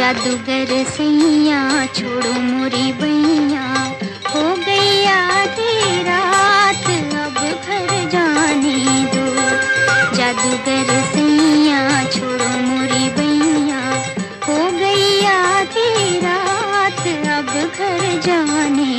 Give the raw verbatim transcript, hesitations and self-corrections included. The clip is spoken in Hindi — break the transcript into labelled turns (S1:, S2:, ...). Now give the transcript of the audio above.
S1: जादूगर सैया छोड़ो मोरी बैया, हो गई आधी रात अब घर जाने दो। जादूगर सैया छोड़ो मोरी बैया, हो गई आधी रात अब घर जाने